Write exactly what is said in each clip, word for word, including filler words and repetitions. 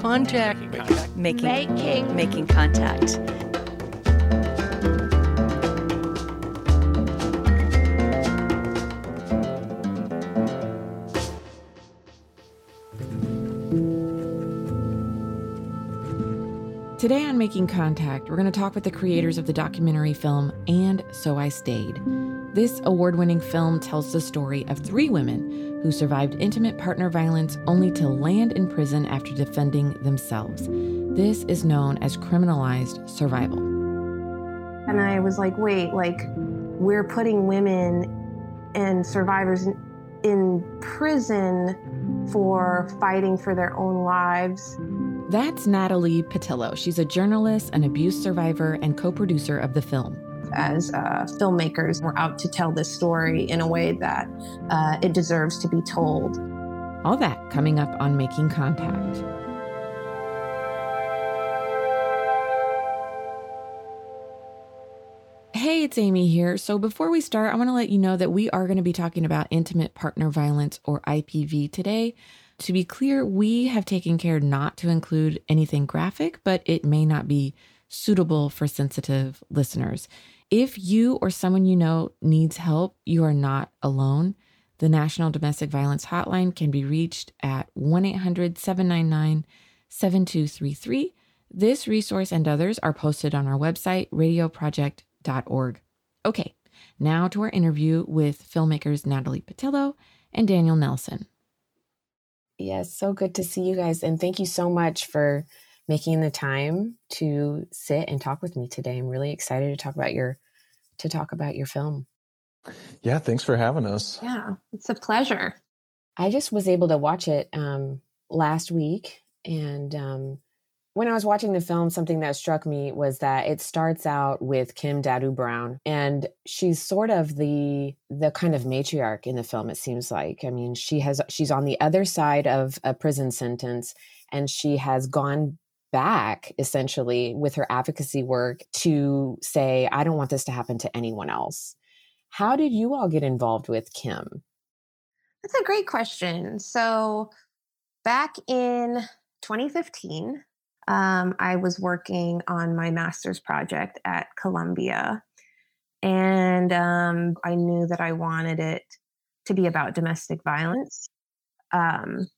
contact. Making, Making. making contact. Today on Making Contact, we're going to talk with the creators of the documentary film And So I Stayed. This award-winning film tells the story of three women who survived intimate partner violence only to land in prison after defending themselves. This is known as criminalized survival. And I was like, wait, like, we're putting women and survivors in, in prison for fighting for their own lives. That's Natalie Petillo. She's a journalist, an abuse survivor, and co-producer of the film. As uh, filmmakers, we're out to tell this story in a way that uh, it deserves to be told. All that coming up on Making Contact. Hey, it's Amy here. So before we start, I want to let you know that we are going to be talking about intimate partner violence, or I P V, today. To be clear, we have taken care not to include anything graphic, but it may not be suitable for sensitive listeners. If you or someone you know needs help, you are not alone. The National Domestic Violence Hotline can be reached at one eight hundred seven nine nine seven two three three. This resource and others are posted on our website, radio project dot org. Okay, now to our interview with filmmakers Natalie Petillo and Daniel Nelson. Yes, so good to see you guys. And thank you so much for making the time to sit and talk with me today. I'm really excited to talk about your to talk about your film. Yeah, thanks for having us. Yeah, it's a pleasure. I just was able to watch it um, last week. And um, when I was watching the film, something that struck me was that it starts out with Kim Dadu Brown. And she's sort of the the kind of matriarch in the film, it seems like. I mean, she has she's on the other side of a prison sentence, and she has gone back essentially with her advocacy work to say, I don't want this to happen to anyone else. How did you all get involved with Kim? That's a great question. So back in twenty fifteen, um, I was working on my master's project at Columbia. And um, I knew that I wanted it to be about domestic violence. Um,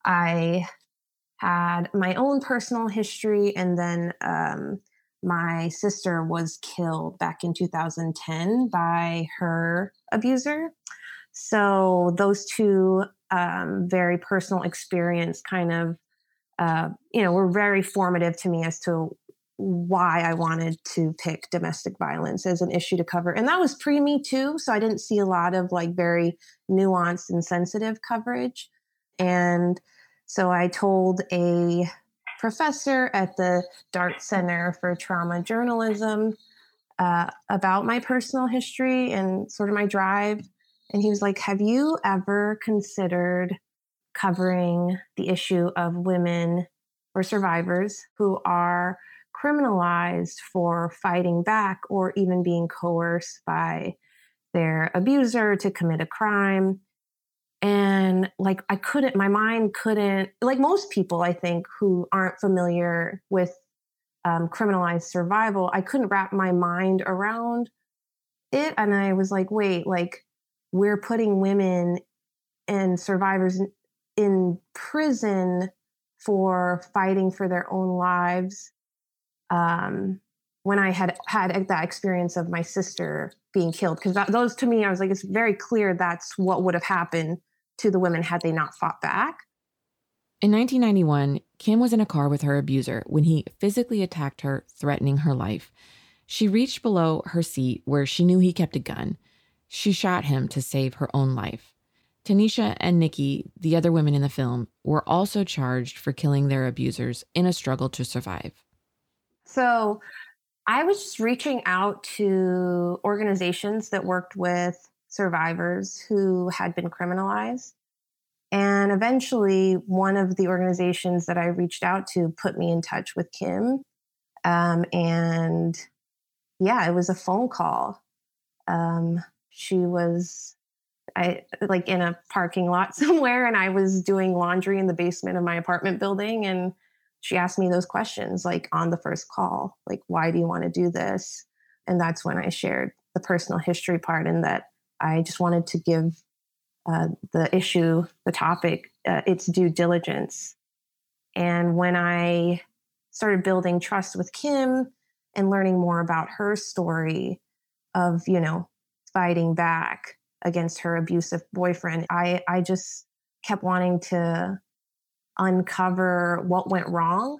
I had my own personal history, and then um, my sister was killed back in two thousand ten by her abuser. So those two um, very personal experience kind of, uh, you know, were very formative to me as to why I wanted to pick domestic violence as an issue to cover. And that was pre-Me Too, so I didn't see a lot of like very nuanced and sensitive coverage. And so I told a professor at the Dart Center for Trauma Journalism uh, about my personal history and sort of my drive. And he was like, have you ever considered covering the issue of women or survivors who are criminalized for fighting back or even being coerced by their abuser to commit a crime? And like, I couldn't, my mind couldn't, like most people, I think, who aren't familiar with um, criminalized survival, I couldn't wrap my mind around it. And I was like, wait, like we're putting women and survivors in, in prison for fighting for their own lives. Um, when I had had that experience of my sister being killed, because those to me, I was like, it's very clear that's what would have happened to the women had they not fought back. In nineteen ninety-one, Kim was in a car with her abuser when he physically attacked her, threatening her life. She reached below her seat where she knew he kept a gun. She shot him to save her own life. Tanisha and Nikki, the other women in the film, were also charged for killing their abusers in a struggle to survive. So I was just reaching out to organizations that worked with survivors who had been criminalized. And eventually, one of the organizations that I reached out to put me in touch with Kim. Um, and yeah, it was a phone call. Um, she was I like in a parking lot somewhere, and I was doing laundry in the basement of my apartment building. And she asked me those questions, like on the first call, like, why do you want to do this? And that's when I shared the personal history part, and that I just wanted to give uh, the issue, the topic, uh, its due diligence. And when I started building trust with Kim and learning more about her story of, you know, fighting back against her abusive boyfriend, I, I just kept wanting to uncover what went wrong.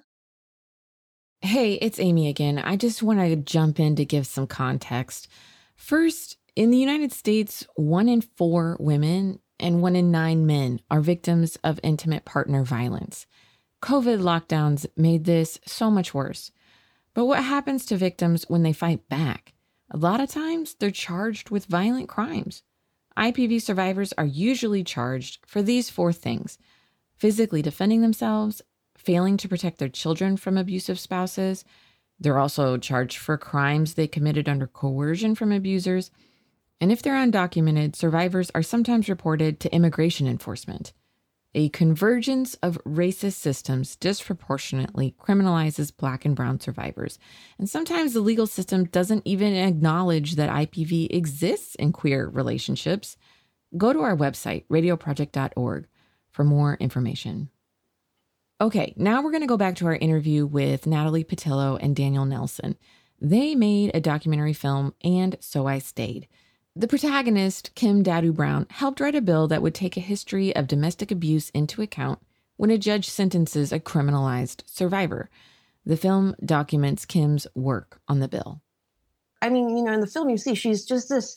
Hey, it's Amy again. I just want to jump in to give some context. First, in the United States, one in four women and one in nine men are victims of intimate partner violence. COVID lockdowns made this so much worse. But what happens to victims when they fight back? A lot of times, they're charged with violent crimes. I P V survivors are usually charged for these four things: physically defending themselves, failing to protect their children from abusive spouses. They're also charged for crimes they committed under coercion from abusers. And if they're undocumented, survivors are sometimes reported to immigration enforcement. A convergence of racist systems disproportionately criminalizes Black and Brown survivors. And sometimes the legal system doesn't even acknowledge that I P V exists in queer relationships. Go to our website, radio project dot org, for more information. Okay, now we're going to go back to our interview with Natalie Petillo and Daniel Nelson. They made a documentary film, And So I Stayed. The protagonist, Kim Dadu Brown, helped write a bill that would take a history of domestic abuse into account when a judge sentences a criminalized survivor. The film documents Kim's work on the bill. I mean, you know, in the film, you see she's just this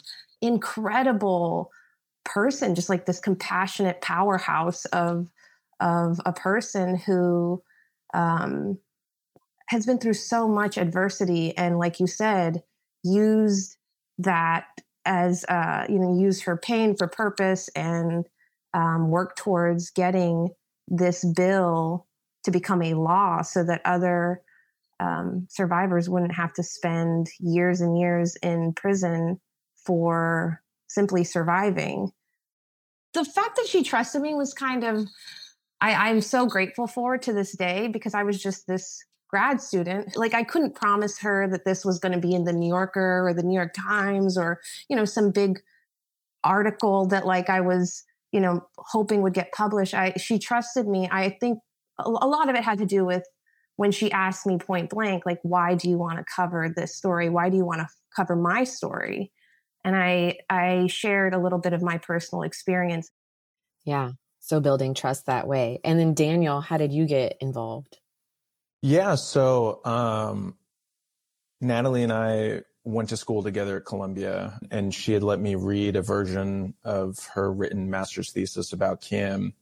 incredible person, just like this compassionate powerhouse of, of a person who um, has been through so much adversity. And like you said, used that as, uh, you know, use her pain for purpose and um, work towards getting this bill to become a law so that other um, survivors wouldn't have to spend years and years in prison for simply surviving. The fact that she trusted me was kind of, I, I'm so grateful for to this day, because I was just this grad student. Like, I couldn't promise her that this was going to be in the New Yorker or the New York Times or, you know, some big article that like I was, you know, hoping would get published. I, she trusted me. I think a, a lot of it had to do with when she asked me point blank, like, why do you want to cover this story? Why do you want to cover my story? And I, I shared a little bit of my personal experience. Yeah. So building trust that way. And then Daniel, how did you get involved? Yeah, so um, Natalie and I went to school together at Columbia, and she had let me read a version of her written master's thesis about Kim.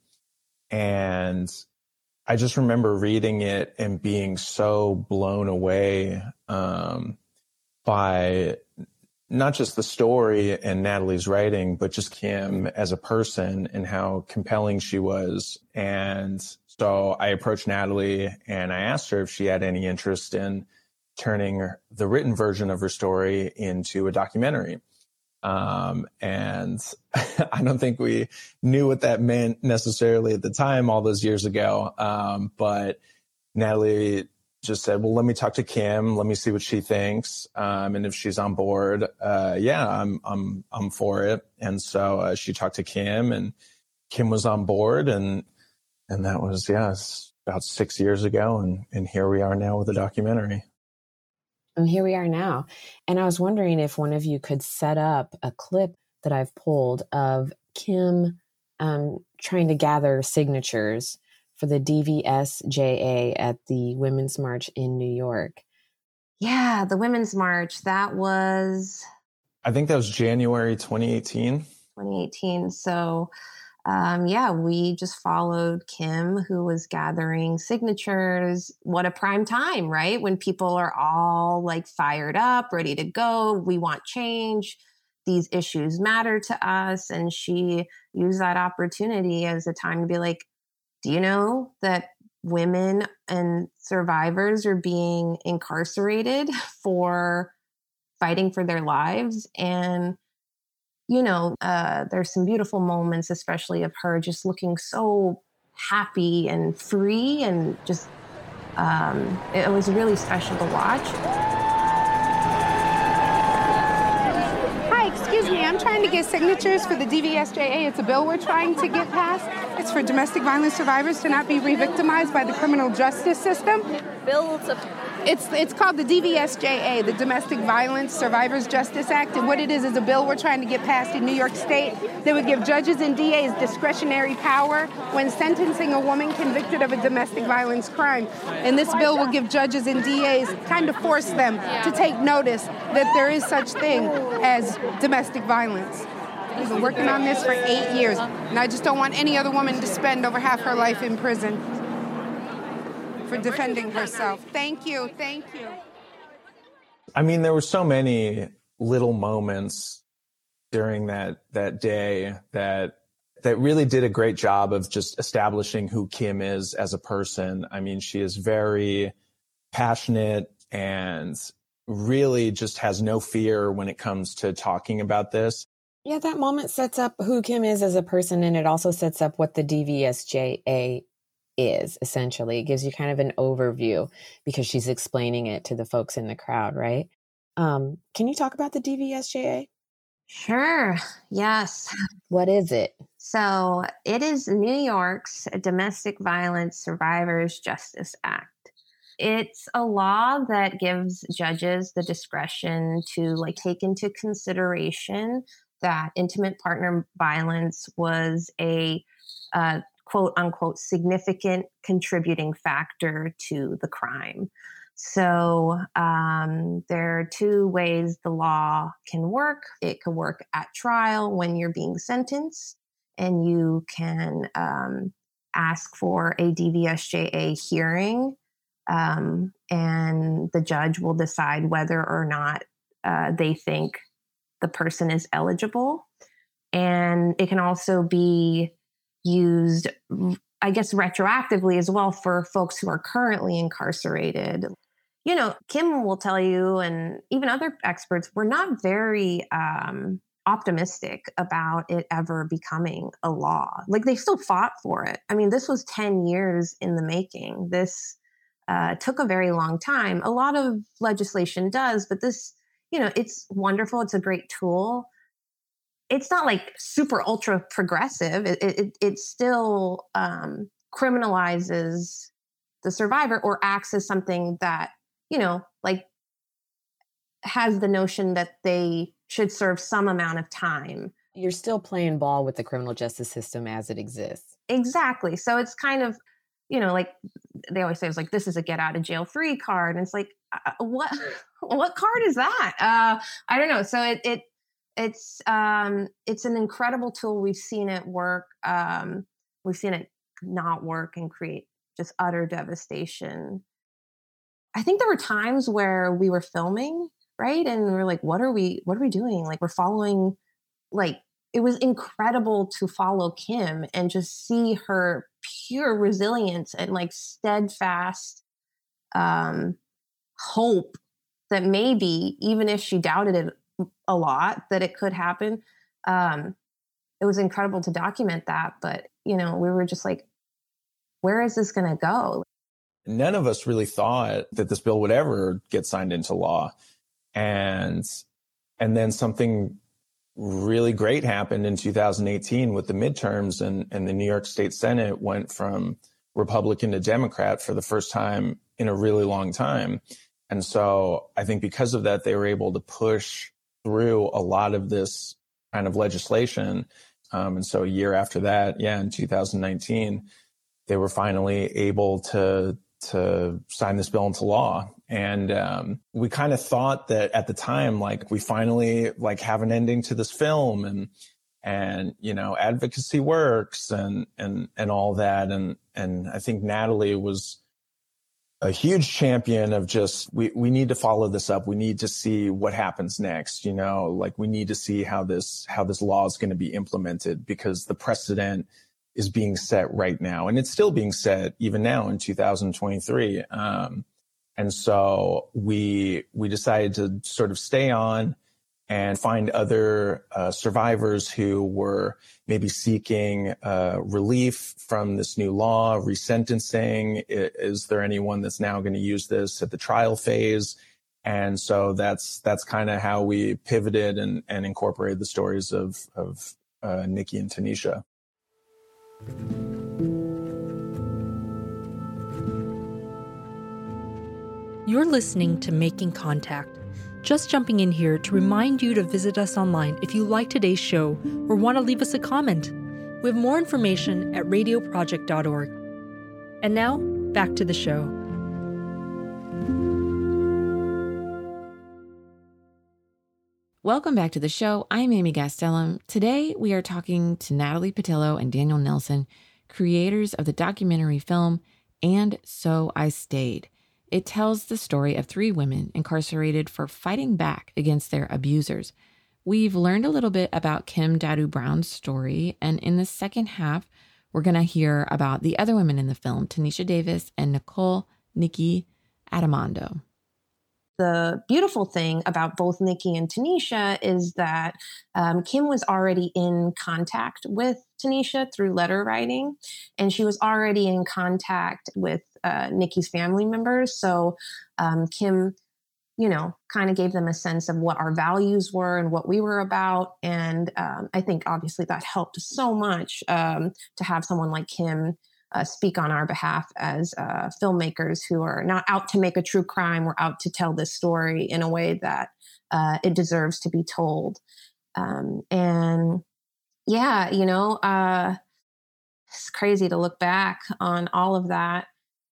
And I just remember reading it and being so blown away um, by not just the story and Natalie's writing, but just Kim as a person and how compelling she was. And so I approached Natalie and I asked her if she had any interest in turning the written version of her story into a documentary. Um, and I don't think we knew what that meant necessarily at the time, all those years ago. Um, but Natalie just said, well, let me talk to Kim. Let me see what she thinks. Um, and if she's on board, uh, yeah, I'm, I'm, I'm for it. And so uh, she talked to Kim, and Kim was on board, and, and that was, yeah, about six years ago. And, and here we are now with a documentary. And here we are now. And I was wondering if one of you could set up a clip that I've pulled of Kim um, trying to gather signatures for the D V S J A at the Women's March in New York. Yeah, the Women's March, that was... I think that was January twenty eighteen. twenty eighteen. So, um, yeah, we just followed Kim, who was gathering signatures. What a prime time, right? When people are all like fired up, ready to go. We want change. These issues matter to us. And she used that opportunity as a time to be like, do you know that women and survivors are being incarcerated for fighting for their lives? And, you know, uh, there's some beautiful moments, especially of her just looking so happy and free and just um, it was really special to watch. Excuse me, I'm trying to get signatures for the D V S J A. It's a bill we're trying to get passed. It's for domestic violence survivors to not be re-victimized by the criminal justice system. Bill to... It's it's called the D V S J A, the Domestic Violence Survivors Justice Act. And what it is is a bill we're trying to get passed in New York State that would give judges and D As discretionary power when sentencing a woman convicted of a domestic violence crime. And this bill will give judges and D As, kind of force them to take notice that there is such thing as domestic violence. We've been working on this for eight years, and I just don't want any other woman to spend over half her life in prison for defending herself. Thank you, thank you. I mean, there were so many little moments during that that day that that really did a great job of just establishing who Kim is as a person. I mean, she is very passionate and really just has no fear when it comes to talking about this. Yeah, that moment sets up who Kim is as a person, and it also sets up what the D V S J A is, essentially. It gives you kind of an overview because she's explaining it to the folks in the crowd, right? Um, can you talk about the D V S J A? Sure, yes. What is it? So it is New York's Domestic Violence Survivors Justice Act. It's a law that gives judges the discretion to like take into consideration that intimate partner violence was a uh, quote unquote significant contributing factor to the crime. So um, there are two ways the law can work. It can work at trial when you're being sentenced, and you can um, ask for a D V S J A hearing, um, and the judge will decide whether or not uh, they think the person is eligible. And it can also be used, I guess, retroactively as well for folks who are currently incarcerated. You know, Kim will tell you, and even other experts, we're not very um, optimistic about it ever becoming a law. Like, they still fought for it. I mean, this was ten years in the making. This uh, took a very long time. A lot of legislation does, but this, you know, it's wonderful. It's a great tool. It's not like super ultra progressive. It, it, it still um, criminalizes the survivor or acts as something that, you know, like has the notion that they should serve some amount of time. You're still playing ball with the criminal justice system as it exists. Exactly. So it's kind of, you know, like they always say, it's like, this is a get out of jail free card. And it's like, uh, what, what card is that? Uh, I don't know. So it, it, It's um, it's an incredible tool. We've seen it work. Um, we've seen it not work and create just utter devastation. I think there were times where we were filming, right? And we were like, what are we, what are we doing? Like, we're following, like, it was incredible to follow Kim and just see her pure resilience and like steadfast um, hope that maybe, even if she doubted it a lot, that it could happen. Um, it was incredible to document that, but you know, we were just like, where is this going to go? None of us really thought that this bill would ever get signed into law. And, and then something really great happened in two thousand eighteen with the midterms, and, and the New York State Senate went from Republican to Democrat for the first time in a really long time. And so I think because of that, they were able to push through a lot of this kind of legislation. Um, and so a year after that, yeah, in two thousand nineteen, they were finally able to to sign this bill into law. And um, we kind of thought that at the time, like, we finally like have an ending to this film, and and you know, advocacy works and and and all that. And and I think Natalie was a huge champion of just, we, we need to follow this up. We need to see what happens next. You know, like, we need to see how this, how this law is going to be implemented, because the precedent is being set right now. And it's still being set even now in two thousand twenty-three. Um, and so we, we decided to sort of stay on and find other uh, survivors who were maybe seeking uh, relief from this new law, resentencing. Is there anyone that's now going to use this at the trial phase? And so that's that's kind of how we pivoted and, and incorporated the stories of, of uh, Nikki and Tanisha. You're listening to Making Contact. Just jumping in here to remind you to visit us online if you like today's show or want to leave us a comment. We have more information at radio project dot org. And now, back to the show. Welcome back to the show. I'm Amy Gastelum. Today, we are talking to Natalie Petillo and Daniel Nelson, creators of the documentary film And So I Stayed. It tells the story of three women incarcerated for fighting back against their abusers. We've learned a little bit about Kim Dadu Brown's story, and in the second half, we're going to hear about the other women in the film, Tanisha Davis and Nicole Nikki Adamando. The beautiful thing about both Nikki and Tanisha is that um, Kim was already in contact with Tanisha through letter writing, and she was already in contact with uh, Nikki's family members. So um, Kim, you know, kind of gave them a sense of what our values were and what we were about. And um, I think obviously that helped so much um, to have someone like Kim Uh, speak on our behalf as uh, filmmakers who are not out to make a true crime. We're out to tell this story in a way that uh, it deserves to be told. Um, and yeah, you know, uh, it's crazy to look back on all of that.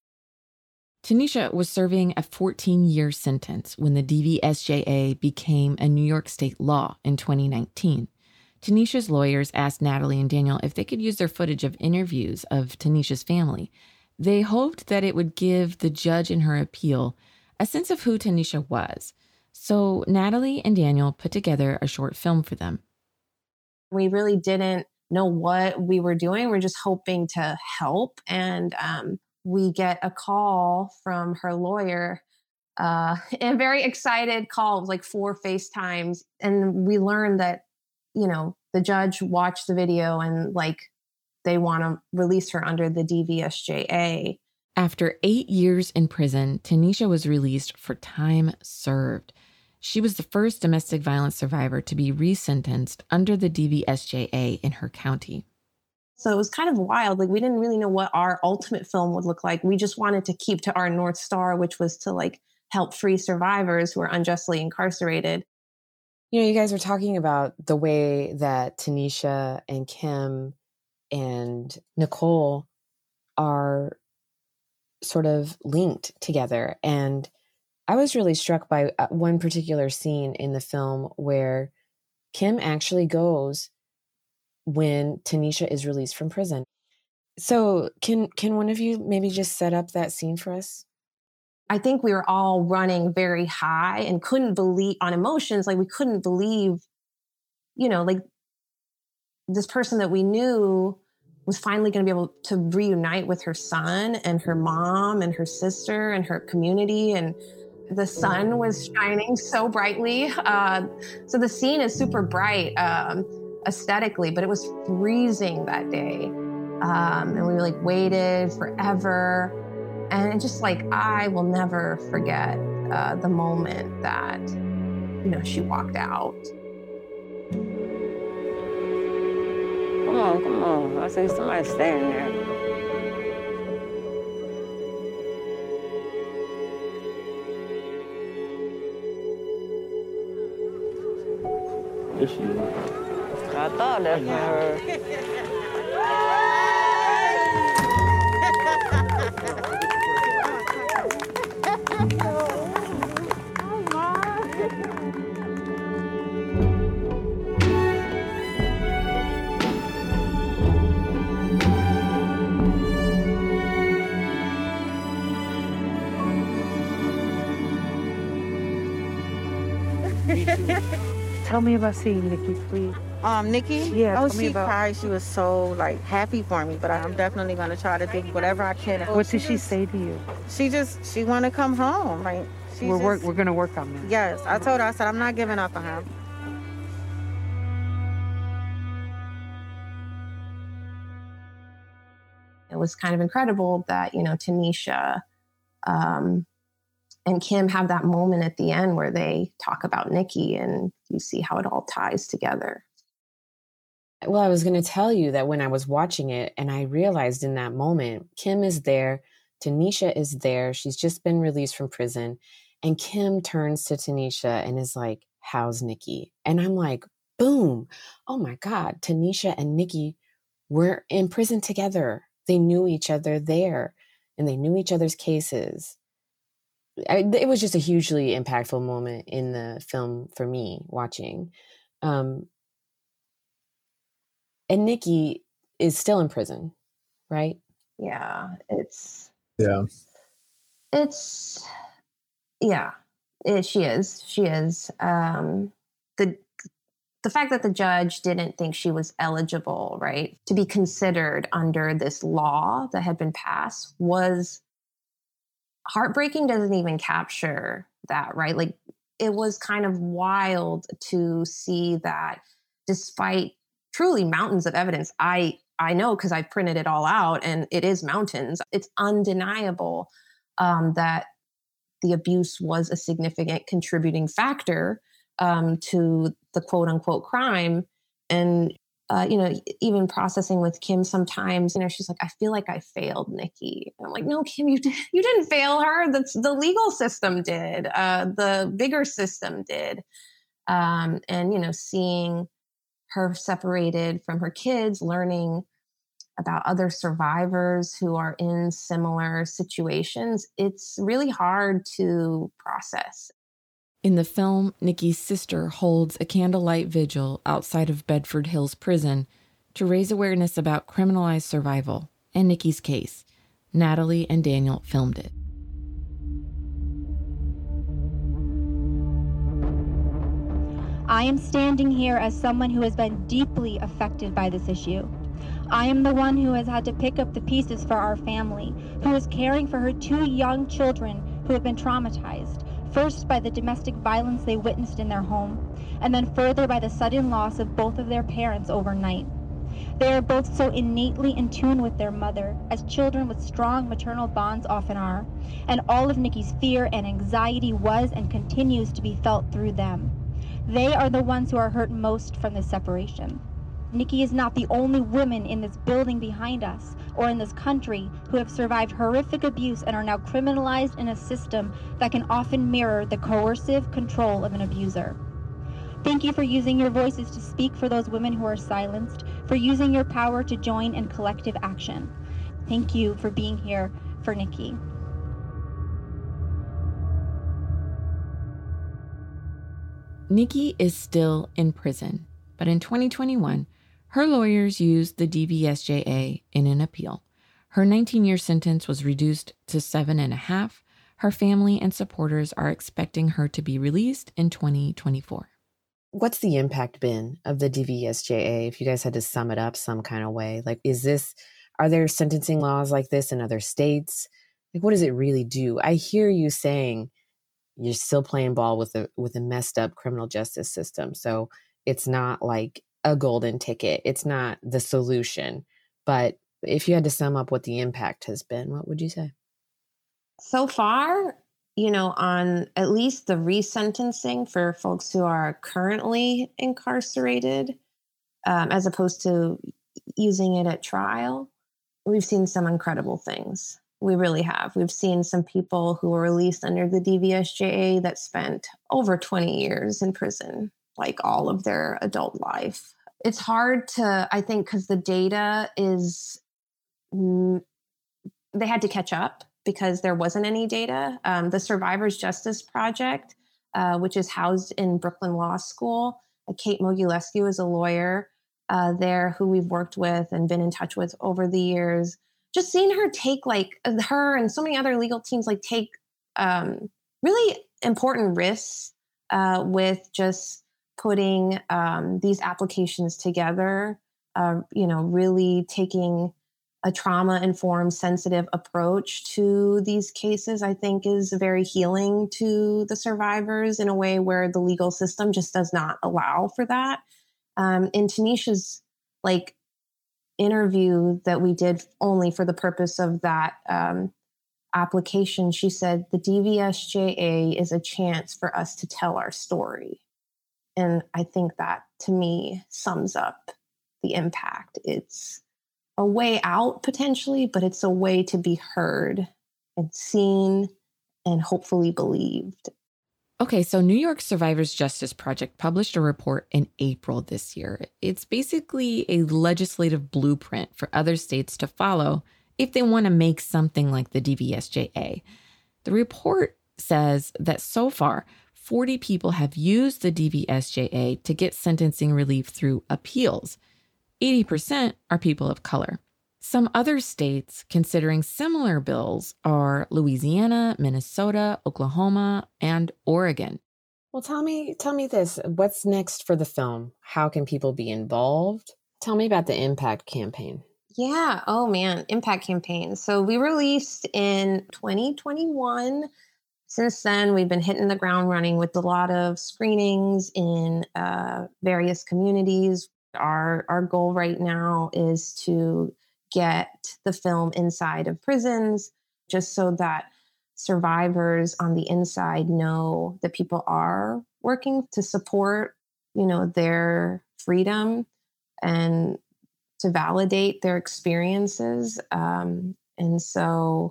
Tanisha was serving a fourteen-year sentence when the D V S J A became a New York state law in twenty nineteen. Tanisha's lawyers asked Natalie and Daniel if they could use their footage of interviews of Tanisha's family. They hoped that it would give the judge in her appeal a sense of who Tanisha was. So Natalie and Daniel put together a short film for them. We really didn't know what we were doing. We're just hoping to help. And um, we get a call from her lawyer, uh, a very excited call, like four FaceTimes. And we learned that, you know, the judge watched the video and like they want to release her under the D V S J A. After eight years in prison, Tanisha was released for time served. She was the first domestic violence survivor to be resentenced under the D V S J A in her county. So it was kind of wild. Like we didn't really know what our ultimate film would look like. We just wanted to keep to our North Star, which was to like help free survivors who are unjustly incarcerated. You know, you guys are talking about the way that Tanisha and Kim and Nicole are sort of linked together. And I was really struck by one particular scene in the film where Kim actually goes when Tanisha is released from prison. So can can one of you maybe just set up that scene for us? I think we were all running very high and couldn't believe on emotions. Like we couldn't believe, you know, like this person that we knew was finally going to be able to reunite with her son and her mom and her sister and her community. And the sun was shining so brightly. Uh, so the scene is super bright um, aesthetically, but it was freezing that day. Um, and we like waited forever. And it just like, I will never forget uh, the moment that, you know, she walked out. Come on, come on. I see somebody standing there. There she is. I thought that's her. Tell me about seeing Nikki, please. Um, Nikki? Yeah, Oh, tell me she about- cried. She was so, like, happy for me, but I'm definitely going to try to do whatever I can. What did she say to you? She just, she want to come home. Like, she We're just, work. We're gonna work on that. Yes, I told her, I said, I'm not giving up on her. It was kind of incredible that, you know, Tanisha um, and Kim have that moment at the end where they talk about Nikki, and you see how it all ties together. Well, I was going to tell you that when I was watching it and I realized in that moment, Kim is there, Tanisha is there. She's just been released from prison. And Kim turns to Tanisha and is like, how's Nikki? And I'm like, boom. Oh my God. Tanisha and Nikki were in prison together. They knew each other there and they knew each other's cases. I, it was just a hugely impactful moment in the film for me watching. Um, and Nikki is still in prison, right? Yeah, it's... Yeah. It's... Yeah, it, she is. She is. Um, the the fact that the judge didn't think she was eligible, right, to be considered under this law that had been passed was heartbreaking. Doesn't even capture that, right? Like, it was kind of wild to see that despite truly mountains of evidence, I I know because I've printed it all out and it is mountains. It's undeniable um, that the abuse was a significant contributing factor um, to the quote unquote crime. And, uh, you know, even processing with Kim sometimes, you know, she's like, I feel like I failed Nikki. And I'm like, no, Kim, you, did, you didn't fail her. That's the legal system did. Uh, the bigger system did. Um, and, you know, seeing her separated from her kids, learning about other survivors who are in similar situations, it's really hard to process. In the film, Nikki's sister holds a candlelight vigil outside of Bedford Hills Prison to raise awareness about criminalized survival and Nikki's case. Natalie and Daniel filmed it. I am standing here as someone who has been deeply affected by this issue. I am the one who has had to pick up the pieces for our family, who is caring for her two young children who have been traumatized, first by the domestic violence they witnessed in their home, and then further by the sudden loss of both of their parents overnight. They are both so innately in tune with their mother, as children with strong maternal bonds often are, and all of Nikki's fear and anxiety was and continues to be felt through them. They are the ones who are hurt most from this separation. Nikki is not the only woman in this building behind us or in this country who have survived horrific abuse and are now criminalized in a system that can often mirror the coercive control of an abuser. Thank you for using your voices to speak for those women who are silenced, for using your power to join in collective action. Thank you for being here for Nikki. Nikki is still in prison, but in twenty twenty-one, her lawyers used the D V S J A in an appeal. Her nineteen-year sentence was reduced to seven and a half. Her family and supporters are expecting her to be released in twenty twenty-four. What's the impact been of the D V S J A, if you guys had to sum it up some kind of way? Like, is this, are there sentencing laws like this in other states? Like, what does it really do? I hear you saying you're still playing ball with a with a messed up criminal justice system. So it's not like a golden ticket. It's not the solution. But if you had to sum up what the impact has been, what would you say? So far, you know, on at least the resentencing for folks who are currently incarcerated, um, as opposed to using it at trial, we've seen some incredible things. We really have. We've seen some people who were released under the D V S J A that spent over twenty years in prison, like all of their adult life. It's hard to, I think, because the data is, they had to catch up because there wasn't any data. Um, the Survivors Justice Project, uh, which is housed in Brooklyn Law School, uh, Kate Mogilescu is a lawyer uh, there who we've worked with and been in touch with over the years. Just seeing her take, like, her and so many other legal teams, like, take um, really important risks uh, with just putting um, these applications together, uh, you know, really taking a trauma-informed, sensitive approach to these cases, I think is very healing to the survivors in a way where the legal system just does not allow for that. Um, in Tanisha's, like, interview that we did only for the purpose of that um, application, she said, the D V S J A is a chance for us to tell our story. And I think that, to me, sums up the impact. It's a way out, potentially, but it's a way to be heard and seen and hopefully believed. Okay, so New York Survivors Justice Project published a report in April this year. It's basically a legislative blueprint for other states to follow if they want to make something like the D V S J A. The report says that so far, forty people have used the D V S J A to get sentencing relief through appeals. eighty percent are people of color. Some other states considering similar bills are Louisiana, Minnesota, Oklahoma, and Oregon. Well, tell me, tell me this. What's next for the film? How can people be involved? Tell me about the Impact campaign. Yeah. Oh, man. Impact campaign. So we released in twenty twenty-one. Since then, we've been hitting the ground running with a lot of screenings in uh, various communities. Our, our goal right now is to get the film inside of prisons, just so that survivors on the inside know that people are working to support, you know, their freedom and to validate their experiences. Um, and so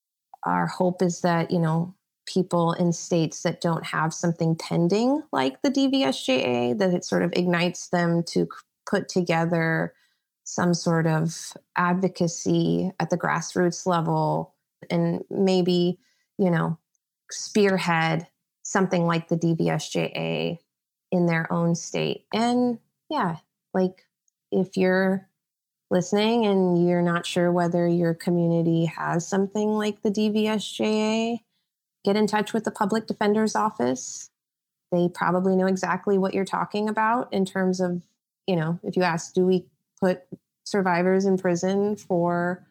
our hope is that, you know, people in states that don't have something pending like the D V S J A, that it sort of ignites them to put together some sort of advocacy at the grassroots level and maybe, you know, spearhead something like the D V S J A in their own state. And yeah, like if you're listening and you're not sure whether your community has something like the D V S J A, get in touch with the Public Defender's Office. They probably know exactly what you're talking about in terms of, you know, if you ask, do we put survivors in prison for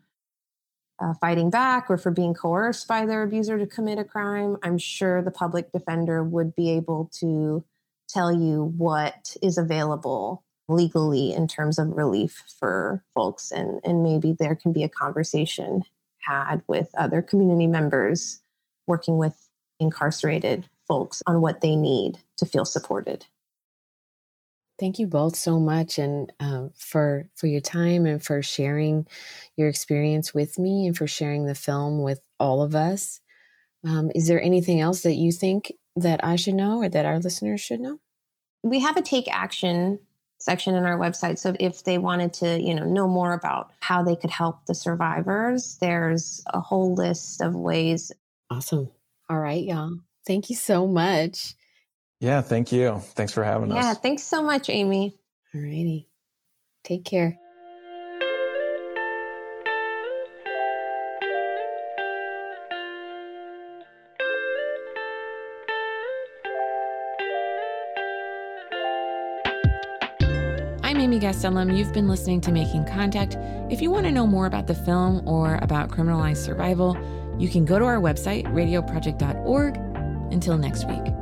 uh, fighting back or for being coerced by their abuser to commit a crime? I'm sure the public defender would be able to tell you what is available legally in terms of relief for folks. And, and maybe there can be a conversation had with other community members working with incarcerated folks on what they need to feel supported. Thank you both so much, and um, for for your time and for sharing your experience with me and for sharing the film with all of us. Um, is there anything else that you think that I should know or that our listeners should know? We have a take action section in our website. So if they wanted to, you know, know more about how they could help the survivors, there's a whole list of ways. Awesome. All right, y'all. Thank you so much. Yeah, thank you. Thanks for having yeah, us. Yeah, thanks so much, Amy. All righty. Take care. I'm Amy Gastelum. You've been listening to Making Contact. If you want to know more about the film or about criminalized survival, you can go to our website, radio project dot org. Until next week.